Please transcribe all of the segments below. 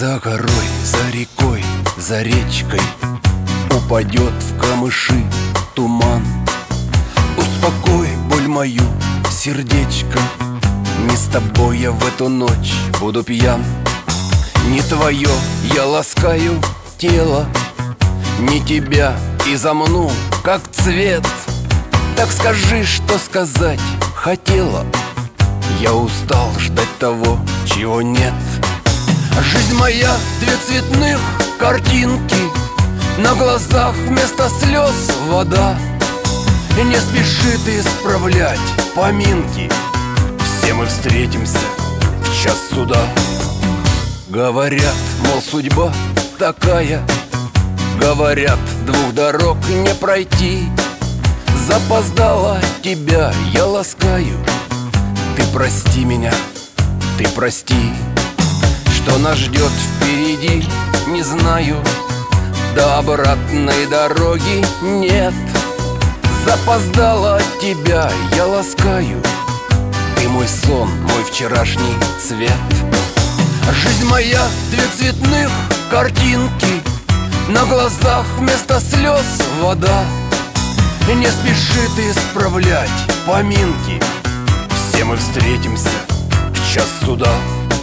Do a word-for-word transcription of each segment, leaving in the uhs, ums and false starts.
За горой, за рекой, за речкой упадет в камыши туман. Успокой боль мою, сердечко, не с тобой я в эту ночь буду пьян. Не твое я ласкаю тело, не тебя изомну, как цвет. Так скажи, что сказать хотела. Я устал ждать того, чего нет. Жизнь моя две цветных картинки, на глазах вместо слез вода. Не спеши ты исправлять поминки, все мы встретимся в час суда. Говорят, мол, судьба такая, говорят, двух дорог не пройти. Запоздала тебя я ласкаю, ты прости меня, ты прости. Что нас ждет впереди, не знаю, до обратной дороги нет. Запоздала тебя я ласкаю, ты мой сон, мой вчерашний цвет. Жизнь моя две цветных картинки, на глазах вместо слез вода. Не спеши ты исправлять поминки, все мы встретимся в час суда.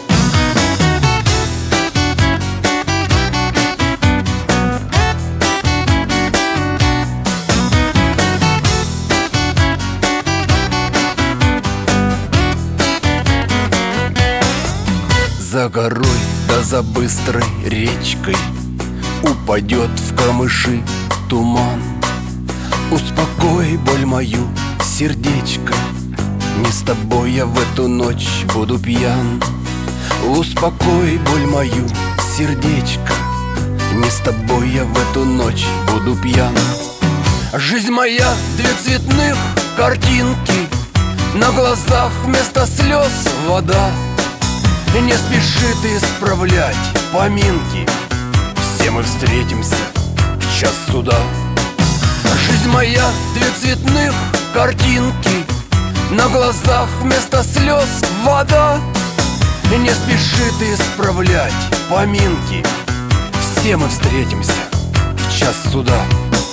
За горой да за быстрой речкой упадет в камыши туман. Успокой боль мою, сердечко, не с тобой я в эту ночь буду пьян. Успокой боль мою, сердечко, не с тобой я в эту ночь буду пьян. Жизнь моя две цветных картинки, на глазах вместо слез вода. Не спеши ты исправлять поминки, все мы встретимся в час суда. Жизнь моя две цветных картинки, на глазах вместо слез вода. Не спеши ты исправлять поминки, все мы встретимся в час суда.